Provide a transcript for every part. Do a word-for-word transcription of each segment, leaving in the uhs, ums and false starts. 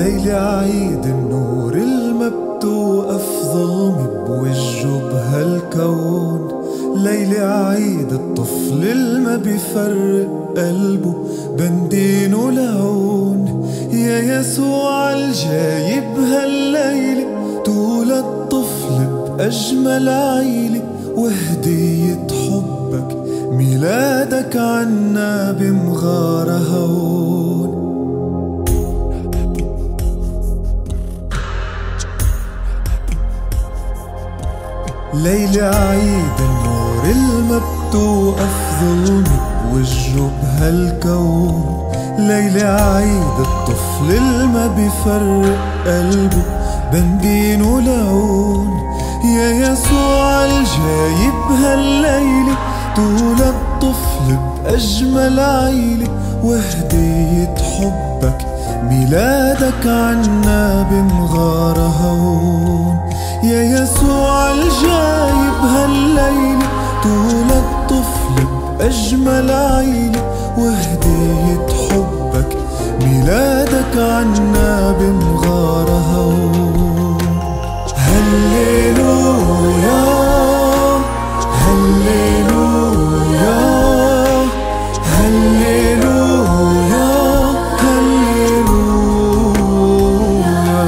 ليلة عيد النور المبدو أفضل مبوجه بهالكون. ليلة عيد الطفل الما بيفرق قلبه بندين ولون. يا يسوع الجاي بهالليلة طول الطفل بأجمل عيلة، وهدية حبك ميلادك عنا بمغارة هون. ليلة عيد النور المبدو أفضل مبوجه بهالكون. ليلة عيد الطفل الما بيفرق قلبه بندين ولون. يا يسوع الجاي بهالليلة طول الطفل بأجمل عيلة، وهدية حبك ميلادك عنا بمغارة هون. يا يسوع الجاي بهالليلة طول الطفل بأجمل عيلة، وهدية حبك ميلادك عنا بمغارة هون. هللويا هللويا هللويا هللويا.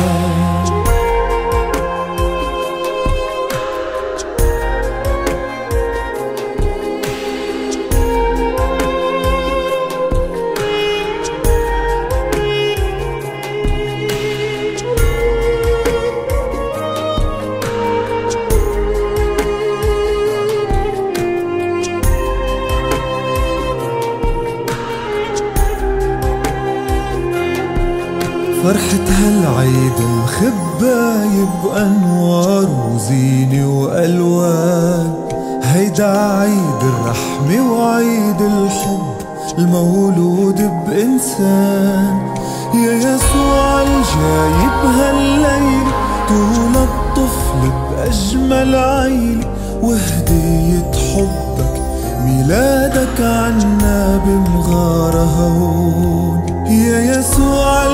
فرحة هالعيد مخباية بأنوار وزينة وألوان. هيدا عيد الرحمة وعيد الحب المولود بإنسان. يا يسوع الجاي بهالليل طول الطفل بأجمل عيلة، وهدية حبك ميلادك عنا بمغارة هون. يا يسوع